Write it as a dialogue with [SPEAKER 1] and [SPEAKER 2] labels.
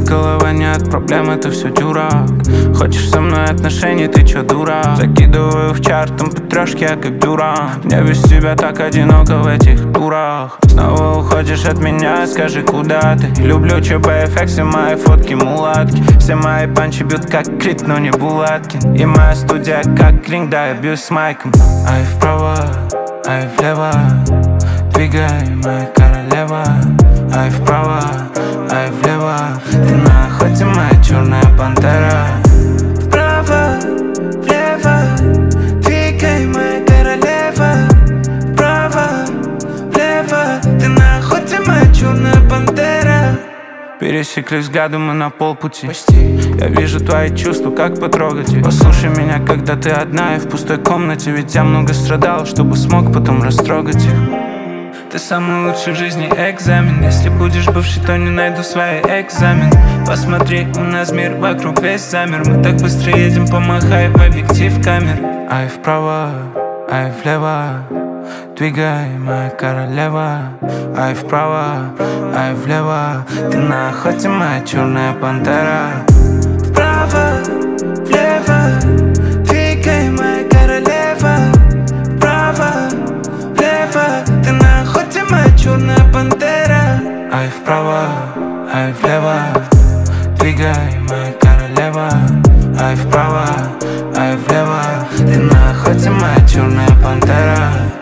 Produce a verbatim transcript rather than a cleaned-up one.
[SPEAKER 1] голова не от проблем, это все дурак. Хочешь со мной отношений, ты чё, дура? Закидываю в чартом по трешке, я как дура. Мне без тебя так одиноко в этих турах. Снова уходишь от меня, скажи, куда ты? Люблю ЧП-эффект, все мои фотки мулатки. Все мои панчи бьют как Крит, но не Булаткин. И моя студия как Клинк, да, я бьюсь с майком. Ай вправо, ай влево, двигай, моя королева. Ай вправо, ай влево, ты на охоте, моя черная пантера.
[SPEAKER 2] Вправо, влево, двигай, моя королева. Вправо, влево, ты на охоте, моя черная пантера.
[SPEAKER 1] Пересеклись взглядом мы на полпути. Я вижу твои чувства, как потрогать их. Послушай меня, когда ты одна и в пустой комнате. Ведь я много страдал, чтобы смог потом растрогать их. Ты самый лучший в жизни экзамен. Если будешь бывший, то не найду свои экзамен. Посмотри, у нас мир вокруг весь замер. Мы так быстро едем, помахай в объектив камер. Ай вправо, ай влево, двигай, моя королева. Ай вправо, ай влево, ты на охоте, моя черная пантера.
[SPEAKER 2] Вправо, влево, двигай, моя королева. Вправо, влево, ты на охоте, моя черная пантера.
[SPEAKER 1] Ай вправо, ай влево, двигай, моя королева. Ай вправо, ай влево, ты на охоте, моя черная пантера.